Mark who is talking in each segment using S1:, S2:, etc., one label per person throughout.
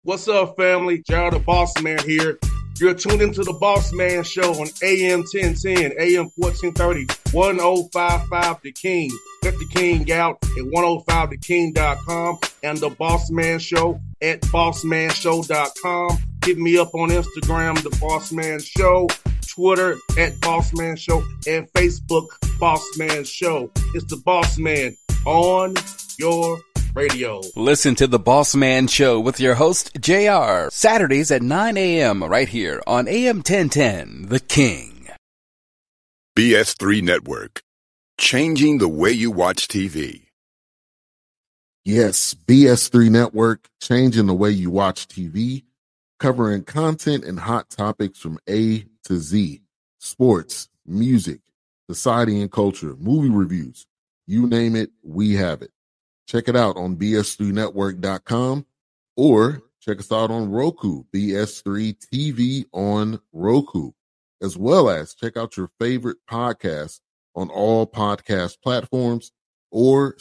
S1: What's up, family? Gerald the Boss Man here. You're tuned into the Boss Man Show on AM 1010, AM 1430, 1055 The King. Let the King out at 105theking.com and the Boss Man Show at bossmanshow.com. Hit me up on Instagram, The Boss Man Show, Twitter at Boss Man Show, and Facebook, Boss Man Show. It's the Boss Man on your radio.
S2: Listen to the Boss Man Show with your host, JR, Saturdays at 9 a.m. right here on AM 1010, The King.
S3: BS3 Network, changing the way you watch TV.
S4: Yes, BS3 Network, changing the way you watch TV, covering content and hot topics from A to Z, sports, music, society and culture, movie reviews, you name it, we have it. Check it out on bs3network.com or check us out on Roku, BS3 TV on Roku, as well as check out your favorite podcast on all podcast platforms or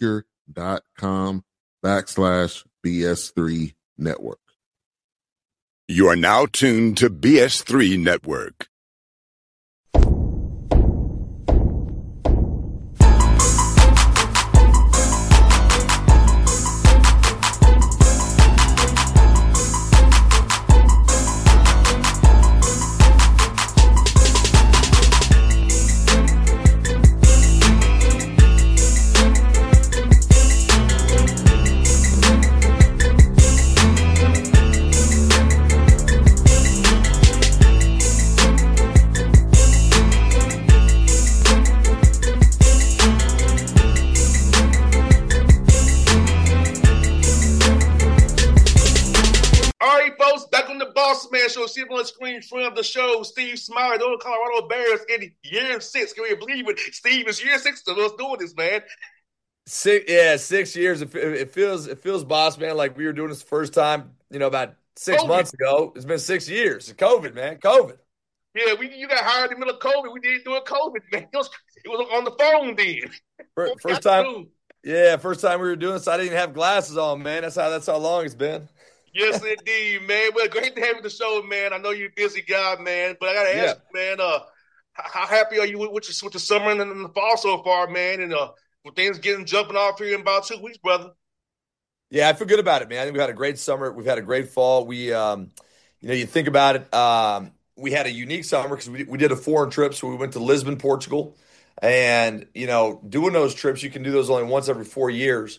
S4: Spreaker.com/BS3 Network.
S3: You are now tuned to BS3 Network.
S1: Show, see on the screen from the show, Steve Smiley, the Colorado Bears in year 6. Can you believe it? Steve, it's year 6 of us doing this, man.
S5: 6 years. It feels, boss man, like we were doing this the first time, about 6 months ago. It's been 6 years. COVID, man. COVID.
S1: Yeah, you got hired in the middle of COVID. We didn't do it COVID, man. It was on the phone then.
S5: First time. Yeah, first time we were doing this, I didn't have glasses on, man. That's how long it's been.
S1: Yes, indeed, man. Well, great to have you on the show, man. I know you're a busy guy, man, but I got to ask you, man, how happy are you with the summer and the fall so far, man? And with things jumping off here in about 2 weeks, brother.
S5: Yeah, I feel good about it, man. I think we had a great summer. We've had a great fall. We, you think about it, we had a unique summer because we did a foreign trip. So we went to Lisbon, Portugal. And, doing those trips, you can do those only once every 4 years.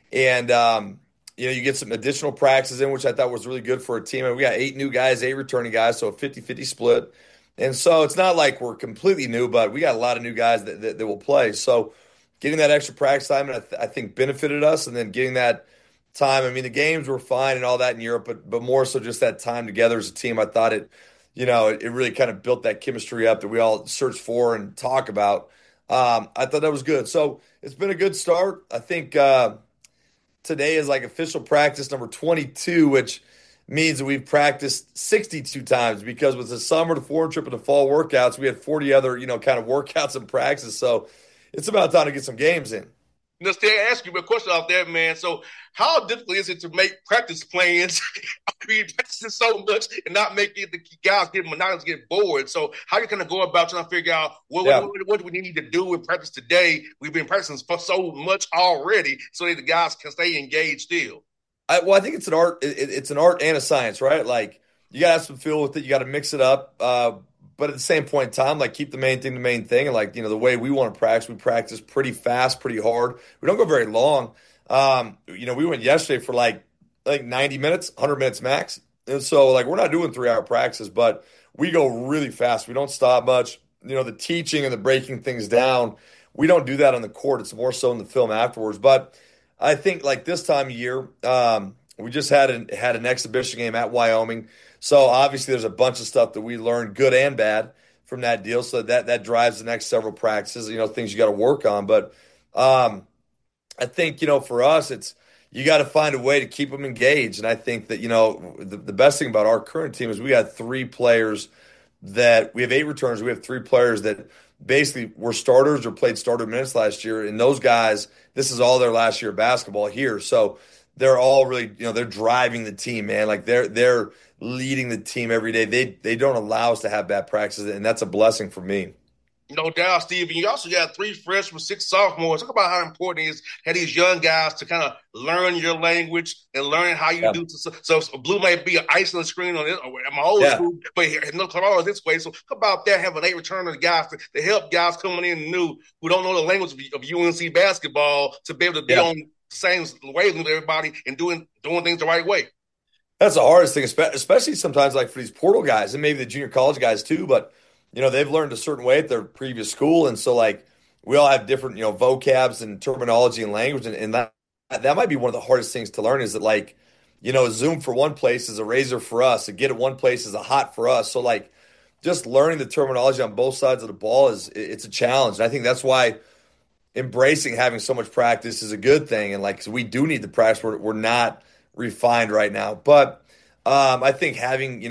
S5: And, you get some additional practices in, which I thought was really good for a team. And we got 8 new guys, 8 returning guys, so a 50-50 split. And so it's not like we're completely new, but we got a lot of new guys that will play. So getting that extra practice time, I think, benefited us. And then getting that time, the games were fine and all that in Europe, but more so just that time together as a team. I thought it really kind of built that chemistry up that we all search for and talk about. I thought that was good. So it's been a good start. I think today is like official practice number 22, which means that we've practiced 62 times because with the summer, the foreign trip, and the fall workouts, we had 40 other, kind of workouts and practices. So it's about time to get some games in.
S1: Let's ask you a question out there, man. So how difficult is it to make practice plans? Practicing so much and not making the guys get monotonous, get bored. So how you kind of go about trying to figure out what do we need to do in practice today? We've been practicing for so much already so that the guys can stay engaged still.
S5: I think it's an art. It's an art and a science, right? Like you got to have some feel with it. You got to mix it up. But at the same point in time, like keep the main thing, and like, the way we want to practice, we practice pretty fast, pretty hard. We don't go very long. We went yesterday for like 90 minutes, 100 minutes max. And so like, we're not doing 3-hour practices, but we go really fast. We don't stop much. The teaching and the breaking things down, we don't do that on the court. It's more so in the film afterwards. But I think like this time of year, we just had an exhibition game at Wyoming. So obviously there's a bunch of stuff that we learned, good and bad, from that deal. So that drives the next several practices, things you got to work on. But I think, for us, it's you got to find a way to keep them engaged. And I think that, the best thing about our current team is we got 3 players that we have 8 returners. We have 3 players that basically were starters or played starter minutes last year. And those guys, this is all their last year of basketball here. So they're all really, they're driving the team, man. Like they're leading the team every day. They don't allow us to have bad practices, and that's a blessing for me.
S1: No doubt, Steve. And you also got 3 freshmen, 6 sophomores. Talk about how important it is to have these young guys to kind of learn your language and learn how you
S5: Yeah.
S1: do. So Blue might be an Iceland screen on it. I'm old
S5: Yeah.
S1: school, but here in North Carolina is this way. So talk about that, having 8 returning guys to help guys coming in new who don't know the language of UNC basketball to be able to be on the same wave with everybody and doing things the right way.
S5: That's the hardest thing, especially sometimes like for these portal guys and maybe the junior college guys too. But they've learned a certain way at their previous school, and so like we all have different vocabs and terminology and language, and that might be one of the hardest things to learn. Is that like Zoom for one place is a razor for us, a get at one place is a hot for us. So like just learning the terminology on both sides of the ball it's a challenge, and I think that's why embracing having so much practice is a good thing. And like 'cause we do need the practice. We're not refined right now, but I think having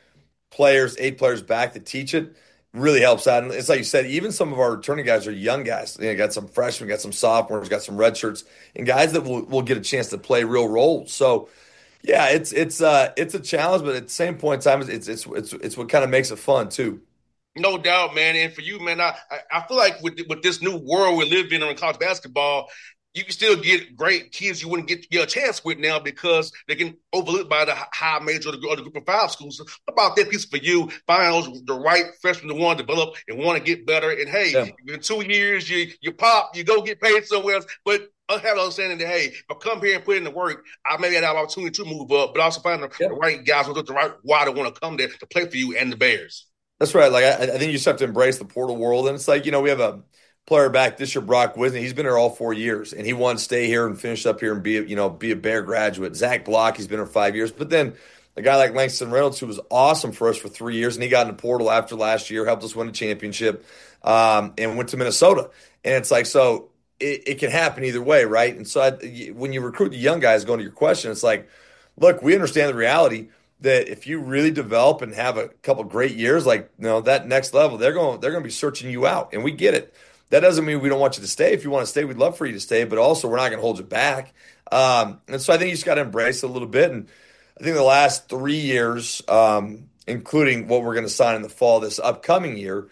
S5: 8 players back to teach it really helps out. And it's like you said, even some of our returning guys are young guys. Got some freshmen, got some sophomores, got some red shirts, and guys that will get a chance to play real roles. So yeah, it's a challenge, but at the same point in time, it's what kind of makes it fun too.
S1: No doubt, man. And for you, man, I feel like with this new world we're living in college basketball, you can still get great kids you wouldn't get a chance with now because they get overlooked by the high major or the group of 5 schools. So about that piece for you, finding the right freshmen to want to develop and want to get better. And hey, in 2 years, you pop, you go get paid somewhere else. But I have an understanding that, hey, if I come here and put in the work, I maybe have an opportunity to move up, but also find the right guys who the right why they want to come there to play for you and the Bears.
S5: That's right. Like I think you just have to embrace the portal world, and it's like we have a player back this year, Brock Wisney. He's been here all 4 years, and he wanted to stay here and finish up here and be a Bear graduate. Zach Block, he's been here 5 years, but then a guy like Langston Reynolds, who was awesome for us for 3 years, and he got in the portal after last year, helped us win a championship, and went to Minnesota. And it's like so it can happen either way, right? And so when you recruit the young guys, going to your question, it's like, look, we understand the reality that if you really develop and have a couple great years, like that next level, they're going to be searching you out, and we get it. That doesn't mean we don't want you to stay. If you want to stay, we'd love for you to stay, but also we're not going to hold you back. And so I think you just got to embrace it a little bit. And I think the last 3 years, including what we're going to sign in the fall this upcoming year,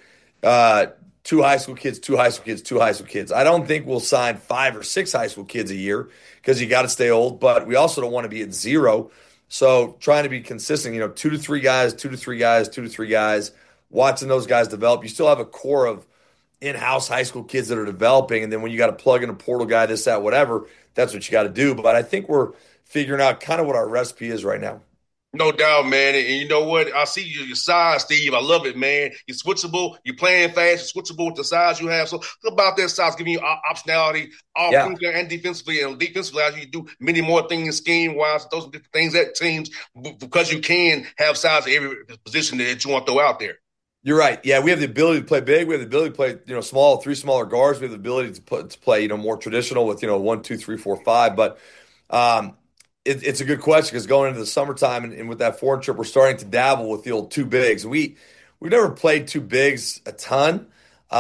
S5: 2 high school kids, 2 high school kids, 2 high school kids. I don't think we'll sign 5 or 6 high school kids a year because you got to stay old, but we also don't want to be at 0. So trying to be consistent, 2 to 3 guys, 2 to 3 guys, 2 to 3 guys, watching those guys develop. You still have a core of in-house high school kids that are developing, and then when you got to plug in a portal guy, this, that, whatever, that's what you got to do. But I think we're figuring out kind of what our recipe is right now.
S1: No doubt, man. And you know what? I see your size, Steve. I love it, man. You're switchable. You're playing fast. You're switchable with the size you have. So think about that size giving you optionality offensively and defensively. And defensively, as you do many more things scheme-wise, those are different things that teams, because you can have size at every position that you want to throw out there.
S5: You're right. Yeah, we have the ability to play big. We have the ability to play, small, 3 smaller guards. We have the ability to play, more traditional with, 1, 2, 3, 4, 5. But it's a good question because going into the summertime and with that foreign trip, we're starting to dabble with the old 2 bigs. We've never played 2 bigs a ton,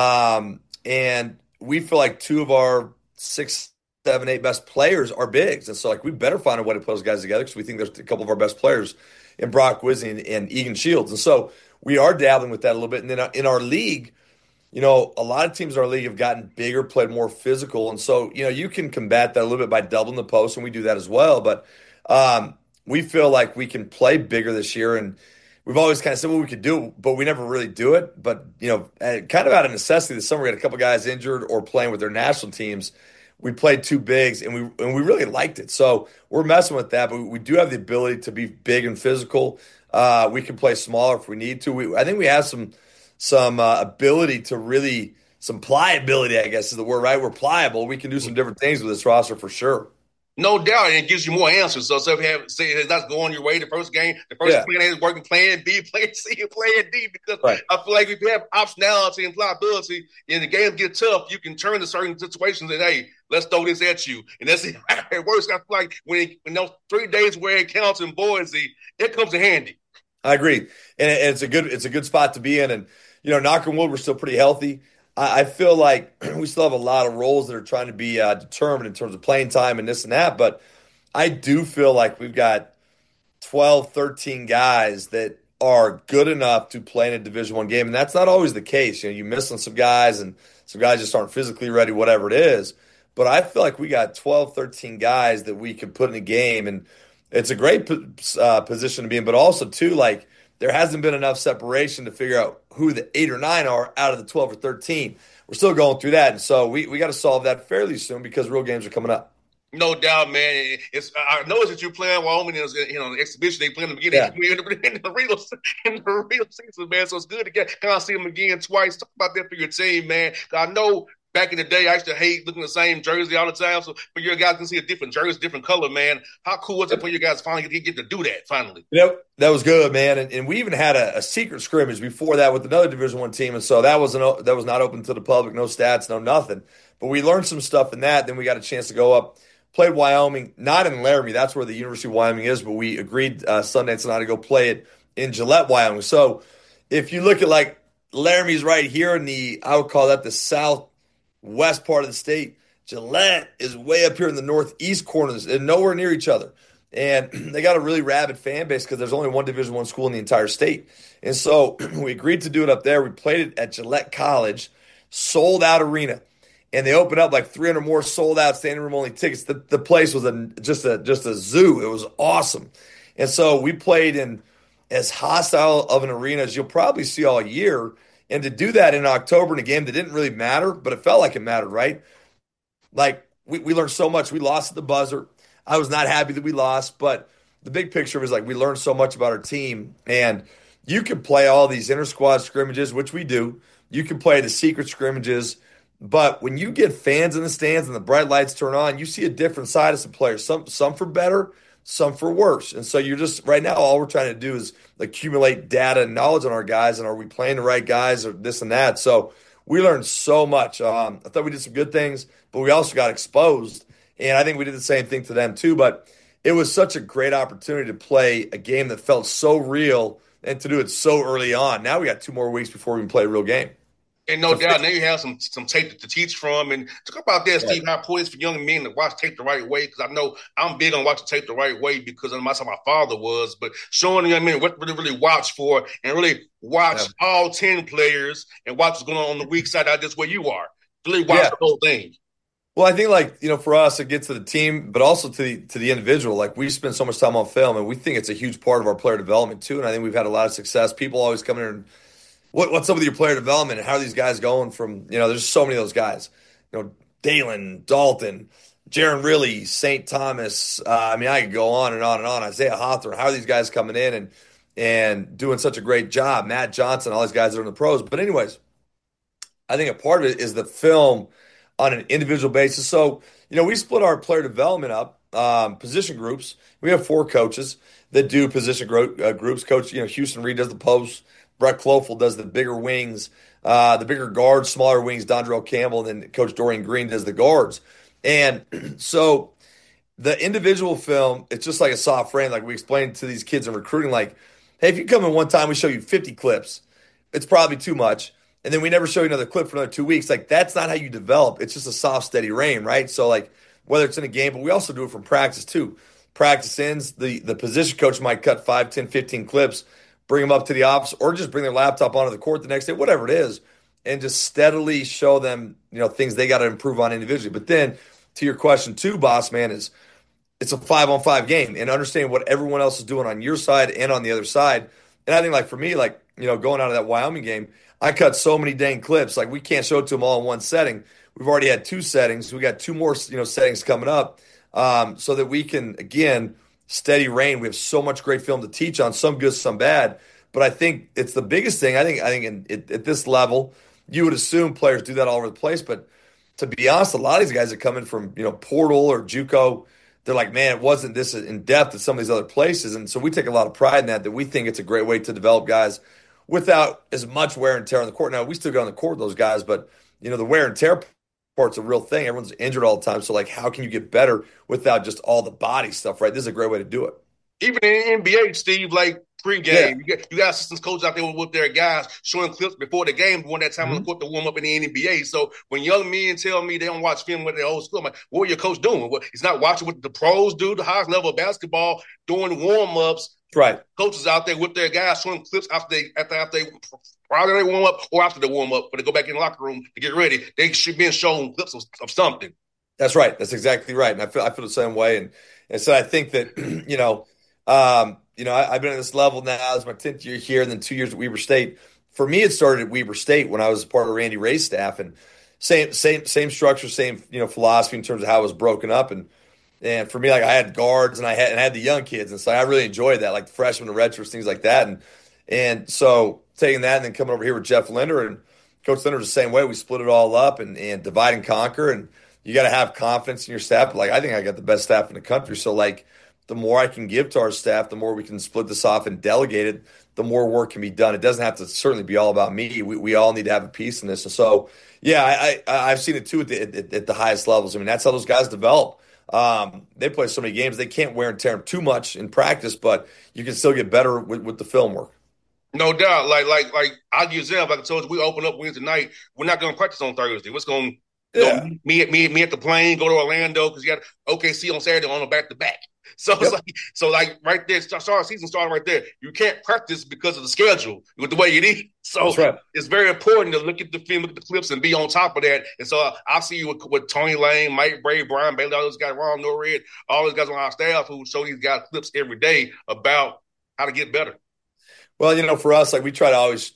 S5: and we feel like 2 of our 6, 7, 8 best players are bigs, and so like we better find a way to put those guys together because we think there's a couple of our best players in Brock Wisney and Egan Shields, and so we are dabbling with that a little bit. And then in our league, a lot of teams in our league have gotten bigger, played more physical. And so, you can combat that a little bit by doubling the post, and we do that as well. But we feel like we can play bigger this year. And we've always kind of said what we could do, but we never really do it. But, kind of out of necessity, this summer we had a couple guys injured or playing with their national teams. We played 2 bigs, and we really liked it. So we're messing with that, but we do have the ability to be big and physical. We can play smaller if we need to. I think we have some ability to really, some pliability, I guess is the word, right? We're pliable. We can do some different things with this roster for sure.
S1: No doubt, and it gives you more answers. So if you have, say it's not going your way the first game, the first plan is working plan B, plan C, and plan D, because I feel like if you have optionality and pliability and the games get tough, you can turn to certain situations and, hey, let's throw this at you. And that's it. It works. I feel like when those 3 days where it counts in Boise, it comes in handy.
S5: I agree. And it's a good spot to be in. And, knock on wood, we're still pretty healthy. I feel like we still have a lot of roles that are trying to be determined in terms of playing time and this and that. But I do feel like we've got 12, 13 guys that are good enough to play in a Division One game, and that's not always the case. You miss on some guys, and some guys just aren't physically ready, whatever it is. But I feel like we got 12, 13 guys that we could put in a game, and it's a great position to be in. But also, too, like there hasn't been enough separation to figure out who the 8 or 9 are out of the 12 or 13. We're still going through that, and so we got to solve that fairly soon because real games are coming up.
S1: No doubt, man. I noticed that you're playing Wyoming in the exhibition. They playing them again
S5: Yeah.
S1: in the real season, man. So it's good to kind of see them again twice. Talk about that for your team, man. I know back in the day I used to hate looking at the same jersey all the time. So for your guys can see a different jersey, different color, man. How cool was it for you guys finally get to do that? Finally,
S5: That was good, man. And we even had a secret scrimmage before that with another Division One team, and so that was not open to the public, no stats, no nothing. But we learned some stuff in that. Then we got a chance to go up. Played Wyoming, not in Laramie. That's where the University of Wyoming is, but we agreed Sundance and I to go play it in Gillette, Wyoming. So if you look at like Laramie's right here in I would call that the southwest part of the state. Gillette is way up here in the northeast corners and nowhere near each other. And they got a really rabid fan base because there's only one Division One school in the entire state. And so we agreed to do it up there. We played it at Gillette College, sold out arena. And they opened up like 300 more sold out standing room only tickets. The place was just a zoo. It was awesome. And so we played in as hostile of an arena as you'll probably see all year. And to do that in October in a game that didn't really matter, but it felt like it mattered, right? Like we learned so much. We lost at the buzzer. I was not happy that we lost, but the big picture was like we learned so much about our team. And you can play all these inter squad scrimmages, which we do. You can play the secret scrimmages. But when you get fans in the stands and the bright lights turn on, you see a different side of some players. Some for better, some for worse. And so you're just right now, all we're trying to do is accumulate data and knowledge on our guys, and are we playing the right guys or this and that. So we learned so much. I thought we did some good things, but we also got exposed. And I think we did the same thing to them too. But it was such a great opportunity to play a game that felt so real and to do it so early on. Now we got 2 more weeks before we can play a real game.
S1: and no doubt, now you have some tape to teach from. And talk about that, Steve, how important it's for young men to watch tape the right way. Because I know I'm big on watching tape the right way because that's how my father was. But showing the young men what to really watch for and really watch all 10 players and watch what's going on the weak side, not just where you are. Really watch the whole thing.
S5: Well, I think for us, it gets to the team, but also to the individual. Like we spend so much time on film, and we think it's a huge part of our player development too. And I think we've had a lot of success. People always come in and what's up with your player development and how are these guys going from, there's so many of those guys, Dalen, Dalton, Jaron Riley, St. Thomas. I could go on and on and on. Isaiah Hawthorne. How are these guys coming in and doing such a great job? Matt Johnson, all these guys that are in the pros. But anyways, I think a part of it is the film on an individual basis. So, we split our player development up, position groups. We have 4 coaches that do position groups. Coach, Houston Reed does the posts. Brett Klofel does the bigger wings, the bigger guards, smaller wings, Dondrell Campbell, and then Coach Dorian Green does the guards. And so the individual film, it's just like a soft frame. Like we explained to these kids in recruiting, like, hey, if you come in one time, we show you 50 clips. It's probably too much. And then we never show you another clip for another 2 weeks. Like, that's not how you develop. It's just a soft, steady rain, right? So, like, whether it's in a game, but we also do it from practice, too. Practice ends, the position coach might cut 5, 10, 15 clips, bring them up to the office, or just bring their laptop onto the court the next day, whatever it is, and just steadily show them, things they got to improve on individually. But then, to your question, too, boss man, is it's a 5-on-5 game, and understanding what everyone else is doing on your side and on the other side. And I think, like, for me, like, going out of that Wyoming game, I cut so many dang clips. Like, we can't show it to them all in one setting. We've already had 2 settings. We got 2 more, settings coming up, so that we can, again, steady rain. We have so much great film to teach on, some good, some bad. But I think it's the biggest thing. I think at this level, you would assume players do that all over the place. But to be honest, a lot of these guys that come in from, Portal or JUCO, they're like, man, it wasn't this in depth at some of these other places. And so we take a lot of pride in that we think it's a great way to develop guys without as much wear and tear on the court. Now, we still go on the court with those guys, but, the wear and tear part's a real thing. Everyone's injured all the time. So, like, how can you get better without just all the body stuff, right? This is a great way to do it.
S1: Even in the NBA, Steve, like, Pre-game, you got assistant coaches out there with their guys showing clips before the game, during that time on the court to warm up in the NBA. So when young men tell me they don't watch film with their old school, I'm like, what are your coach doing? He's not watching what the pros do, the highest level of basketball, doing warm-ups.
S5: Right.
S1: Coaches out there with their guys showing clips after they warm up or after they warm up, but they go back in the locker room to get ready. They should be showing clips of something.
S5: That's right. That's exactly right. And I feel the same way. And so I think that, I've been at this level now. It's my 10th year here and then 2 years at Weber State. For me, it started at Weber State when I was part of Randy Ray's staff, and same structure, same, philosophy in terms of how it was broken up. And for me, like I had guards and I had the young kids. And so I really enjoyed that, like the freshmen and retros, things like that. And so taking that and then coming over here with Jeff Linder, and Coach Linder's the same way. We split it all up and divide and conquer. And you got to have confidence in your staff. But like, I think I got the best staff in the country. So like, the more I can give to our staff, the more we can split this off and delegate it, the more work can be done. It doesn't have to certainly be all about me. We all need to have a piece in this. And so, yeah, I've seen it too at the highest levels. I mean, that's how those guys develop. They play so many games, they can't wear and tear them too much in practice, but you can still get better with the film work.
S1: No doubt. Like I'll give you an example. Like I told you, we open up Wednesday night. We're not going to practice on Thursday. We're going to go me at the plane, go to Orlando because you got OKC on Saturday on a back-to-back. So it's like right there, start season starting right there. You can't practice because of the schedule with the way it is. So It's very important to look at the film, look at the clips, and be on top of that. And so I see you with Tony Lane, Mike Brave, Brian Bailey, all those guys, Ron Norred, all those guys on our staff who show these guys clips every day about how to get better.
S5: Well, for us, like we try to always,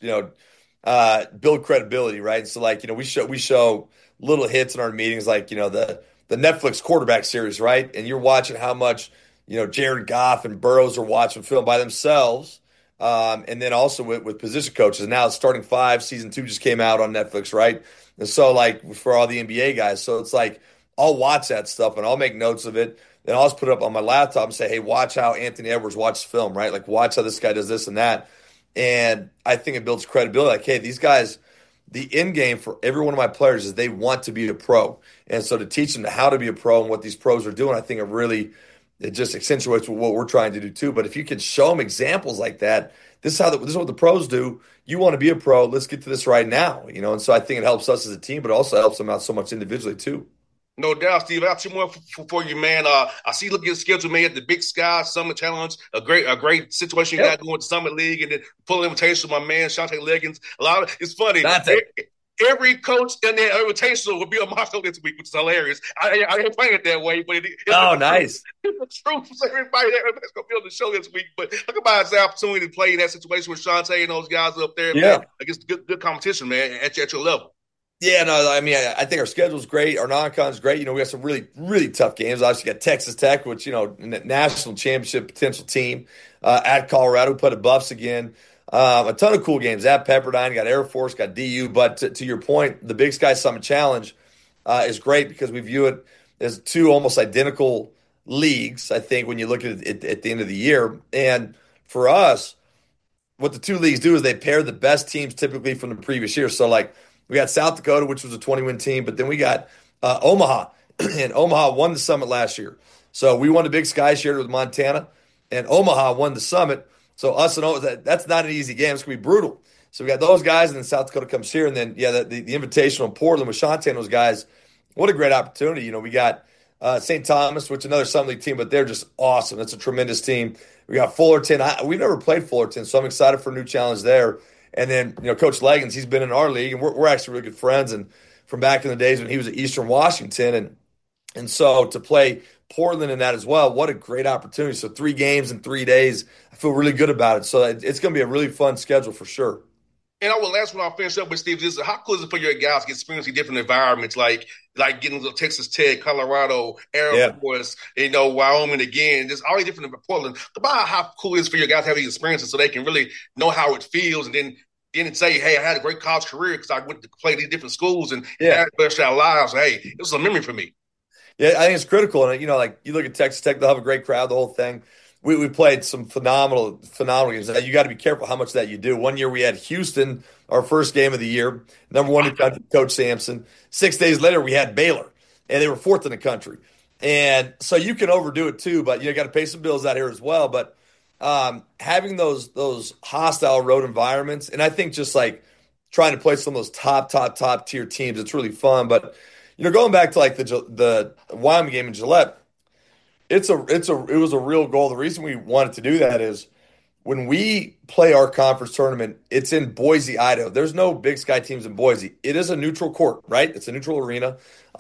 S5: build credibility, right? So like, we show little hits in our meetings, like, the Netflix quarterback series, right? And you're watching how much, Jared Goff and Burrows are watching film by themselves. And then also with position coaches. Now it's Starting Five, season 2 just came out on Netflix, right? And so like for all the NBA guys, so it's like I'll watch that stuff and I'll make notes of it. Then I'll just put it up on my laptop and say, hey, watch how Anthony Edwards watches film, right? Like watch how this guy does this and that. And I think it builds credibility. Like, hey, these guys, the end game for every one of my players is they want to be a pro. And so to teach them how to be a pro and what these pros are doing, I think it just accentuates what we're trying to do too. But if you could show them examples like that, this is what the pros do. You want to be a pro. Let's get to this right now. And so I think it helps us as a team, but it also helps them out so much individually too.
S1: No doubt, Steve. I got 2 more for you, man. I see look at your schedule, man, at the Big Sky Summit Challenge, a great situation you got going with the Summit League, and then full invitation with my man, Shante Leggins. It's funny. Every coach in their invitation will be a motto this week, which is hilarious. I ain't playing it that way, but it's
S5: nice.
S1: It's the truth for everybody that's going to be on the show this week. But look about his opportunity to play in that situation with Shante and those guys up there, man. Against good competition, man, at your level.
S5: Yeah, no, I mean, I think our schedule's great. Our non-con's great. We got some really, really tough games. Obviously, got Texas Tech, which, national championship potential team. At Colorado, we put at Buffs again. A ton of cool games. At Pepperdine, got Air Force, got DU. But to your point, the Big Sky Summit Challenge is great because we view it as 2 almost identical leagues, I think, when you look at it at the end of the year. And for us, what the 2 leagues do is they pair the best teams typically from the previous year. So, like, we got South Dakota, which was a 20-win team, but then we got Omaha, and Omaha won the Summit last year. So we won the Big Sky, shared it with Montana, and Omaha won the Summit. So us and Omaha, that's not an easy game. It's going to be brutal. So we got those guys, and then South Dakota comes here, and then, the Invitational in Portland with Shante and those guys. What a great opportunity. We got St. Thomas, which is another Summit League team, but they're just awesome. That's a tremendous team. We got Fullerton. We've never played Fullerton, so I'm excited for a new challenge there. And then, Coach Leggins, he's been in our league, and we're actually really good friends. And from back in the days when he was at Eastern Washington, and so to play Portland in that as well, what a great opportunity. So 3 games in 3 days, I feel really good about it. So it's going to be a really fun schedule for sure.
S1: And I will last one I'll finish up with, Steve, is how cool is it for your guys to get experiencing different environments, like getting to Texas Tech, Colorado, Air Force, Wyoming again, just all these different Portland. About how cool it is for your guys to have these experiences so they can really know how it feels and then say, hey, I had a great college career because I went to play these different schools and had the best of our lives. Hey, it was a memory for me.
S5: Yeah, I think it's critical. And, like you look at Texas Tech, they'll have a great crowd, the whole thing. We played some phenomenal games. You got to be careful how much of that you do. One year we had Houston, our first game of the year, number 1 in the country, Coach Sampson. 6 days later, we had Baylor, and they were 4th in the country. And so you can overdo it too, but you got to pay some bills out here as well. But having those hostile road environments, and I think just like trying to play some of those top tier teams, it's really fun. But going back to like the Wyoming game in Gillette, it was a real goal. The reason we wanted to do that is when we play our conference tournament, it's in Boise, Idaho. There's no Big Sky teams in Boise. It is a neutral court, right? It's a neutral arena.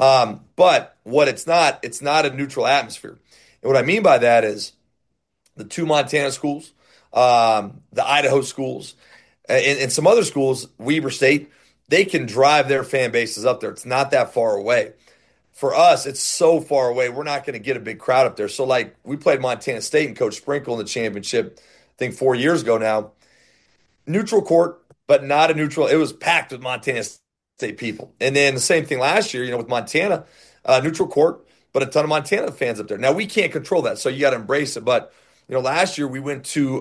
S5: But what it's not a neutral atmosphere. And what I mean by that is the two Montana schools, the Idaho schools, and some other schools, Weber State, they can drive their fan bases up there. It's not that far away. For us, it's so far away, we're not going to get a big crowd up there. So, like, we played Montana State and Coach Sprinkle in the championship, I think 4 years ago now. Neutral court, but not a neutral. It was packed with Montana State people. And then the same thing last year, with Montana, neutral court, but a ton of Montana fans up there. Now, we can't control that, so you got to embrace it. But, last year we went to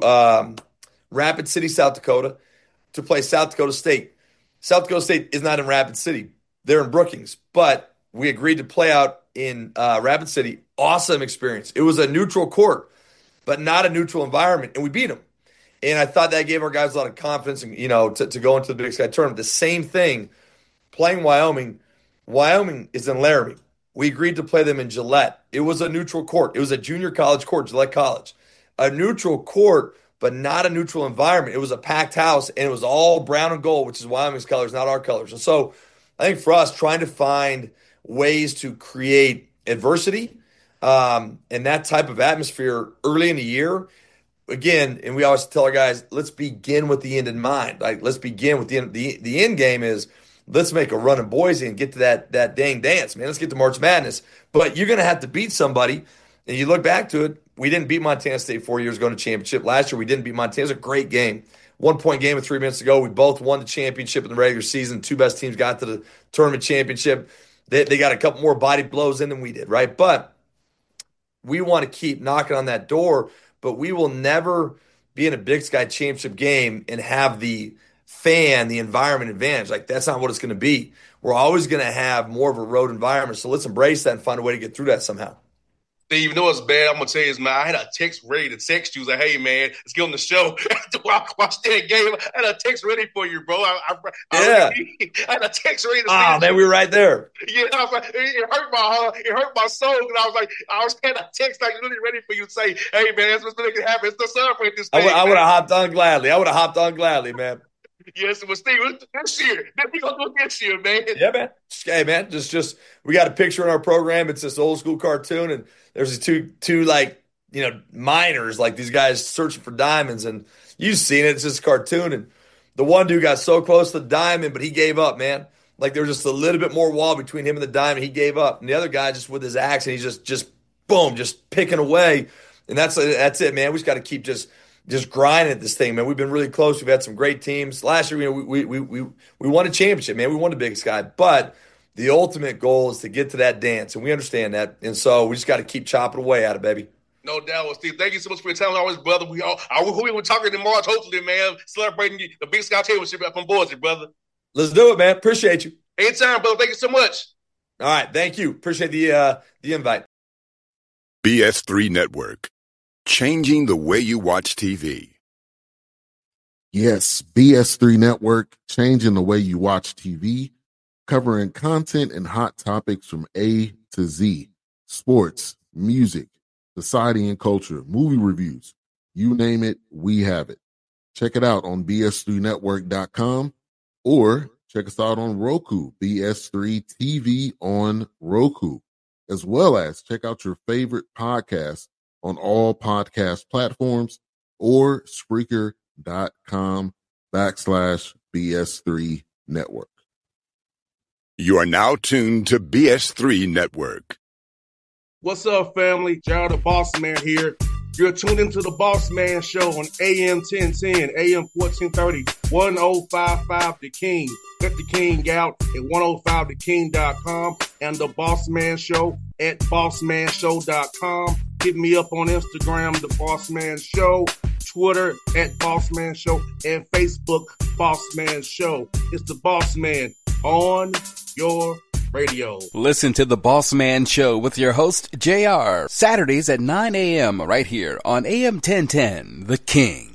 S5: Rapid City, South Dakota, to play South Dakota State. South Dakota State is not in Rapid City. They're in Brookings. But we agreed to play out in Rapid City. Awesome experience. It was a neutral court, but not a neutral environment, and we beat them. And I thought that gave our guys a lot of confidence, and to go into the Big Sky tournament. The same thing, playing Wyoming. Wyoming is in Laramie. We agreed to play them in Gillette. It was a neutral court. It was a junior college court, Gillette College. A neutral court, but not a neutral environment. It was a packed house, and it was all brown and gold, which is Wyoming's colors, not our colors. And so I think for us, trying to find ways to create adversity and that type of atmosphere early in the year, again, and we always tell our guys, let's begin with the end in mind. Like, let's begin with the end. The end game is let's make a run in Boise and get to that dang dance, man. Let's get to March Madness. But you're going to have to beat somebody. And you look back to it, we didn't beat Montana State 4 years ago in the championship. Last year, we didn't beat Montana. It was a great game. 1 point game with 3 minutes to go. We both won the championship in the regular season. Two best teams got to the tournament championship. They got a couple more body blows in than we did, right? But we want to keep knocking on that door, but we will never be in a Big Sky championship game and have the environment advantage. Like, that's not what it's going to be. We're always going to have more of a road environment, so let's embrace that and find a way to get through that somehow.
S1: Steve, you know what's bad? I'm going to tell you, man, I had a text ready to text you. Like, hey, man, let's get on the show. After I watched that game, I had a text ready for you, bro. I had a text ready to
S5: man, we were right there.
S1: Yeah, I was like, it hurt my soul. And I was had a text like really ready for you to say, hey, man, that's what's going to happen. It's the celebrate this thing.
S5: I would have hopped on gladly. Man.
S1: Yes, it was Steve. This year. We're going to do this year, man.
S5: Yeah, man. Hey, man, just we got a picture in our program. It's this old school cartoon, and there's these two like, miners, like these guys searching for diamonds, and you've seen it. It's this cartoon, and the one dude got so close to the diamond, but he gave up, man. Like, there was just a little bit more wall between him and the diamond. He gave up, and the other guy just with his axe, and he's just boom, just picking away, and that's it, man. We just got to keep just grinding at this thing, man. We've been really close. We've had some great teams. Last year, we won a championship, man. We won the Big Sky, but the ultimate goal is to get to that dance, and we understand that. And so we just got to keep chopping away at it, baby.
S1: No doubt. Well, Steve, thank you so much for your time. Always, brother. We were talking in March, hopefully, man, celebrating the Big Sky Championship from Boise, brother.
S5: Let's do it, man. Appreciate you.
S1: Anytime, brother. Thank you so much.
S5: All right. Thank you. Appreciate the invite.
S3: BS3 Network. Changing the way you watch TV.
S4: Yes, BS3 Network, changing the way you watch TV, covering content and hot topics from A to Z, sports, music, society and culture, movie reviews, you name it, we have it. Check it out on bs3network.com or check us out on Roku, BS3 TV on Roku, as well as check out your favorite podcast on all podcast platforms or Spreaker.com/BS3 Network.
S3: You are now tuned to BS3 Network.
S1: What's up, family? Gerald the Boss Man here. You're tuned into the Boss Man Show on AM 1010, AM 1430, 1055 The King. Let the King out at 105theking.com and the Boss Man Show at bossmanshow.com. Hit me up on Instagram, The Boss Man Show, Twitter at Boss Man Show, and Facebook, Boss Man Show. It's the Boss Man on your Radio.
S2: Listen to The Boss Man Show with your host, JR, Saturdays at 9 a.m. right here on AM 1010, The King.